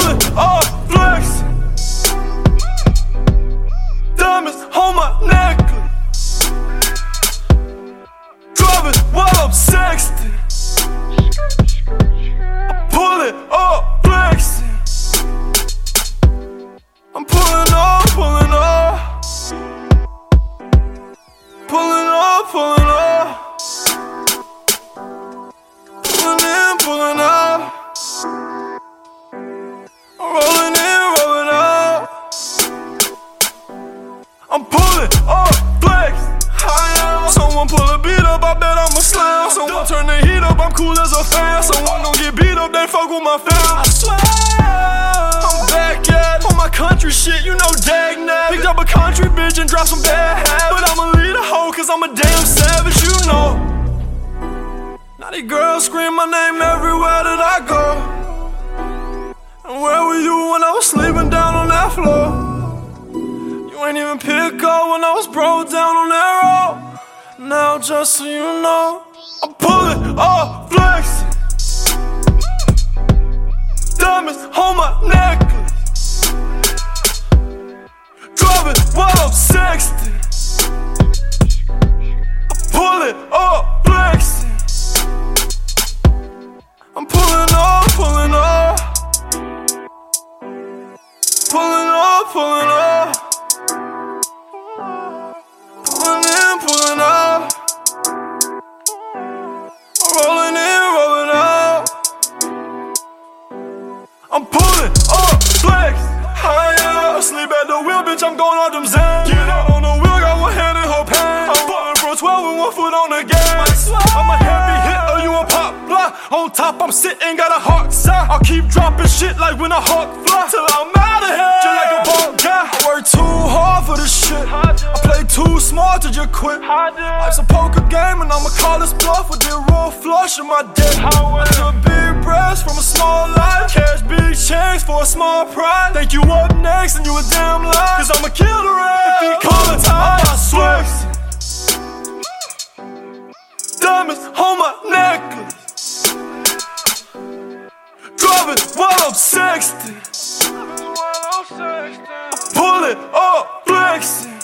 pulling up, flexing. Diamonds on my necklace. Driving while I'm sexting. I'm pulling up, flexing. I'm pulling up, pulling up. Pulling up, pulling up. Pulling in, pulling up. Rolling in, rolling up. I'm pulling up, flex. Someone pull a beat up, I bet I'ma slam. Someone turn the heat up, I'm cool as a fan. Someone gon' get beat up, then fuck with my fam. I swear, I'm back at it. On my country shit, you know dag nab. Picked up a country bitch and dropped some bad habits. But I'ma lead a hoe, cause I'm a damn savage, you know. Now these girls scream my name everywhere that I go. And where were you when I was sleeping down on that floor? You ain't even pick up when I was broke down on that road. Now just so you know, I'm pulling up, flexing. Diamonds on my necklace. Driving while I'm sexting. I'm pulling up, flexing. I'm pulling up, pulling up. Pulling up, pulling up. Pulling in, pulling up. Rolling in, rolling up. I'm pulling up, flex. I sleep at the wheel, bitch, I'm going on them Zans. Get out on the wheel, got one hand in her pants. I'm pulling from 12 with one foot on the gas. I'm a heavy hitter, you a pop fly. On top, I'm sitting, got a hard side. I'll keep dropping shit like when a hawk fly. Till I'm out of here, just like a ball guy. I work too hard for this shit. I play too smart to just quit. Life's a poker game and I'ma call this bluff with the raw flush in my dick. I took big breaths from a small life. Cash big checks for a small prize. Think you up next and you a damn lie. Cause I'ma kill the rest if he call the time. I swear. Diamonds on my necklace. Driving while I'm sexting. I'm pulling up, flexing.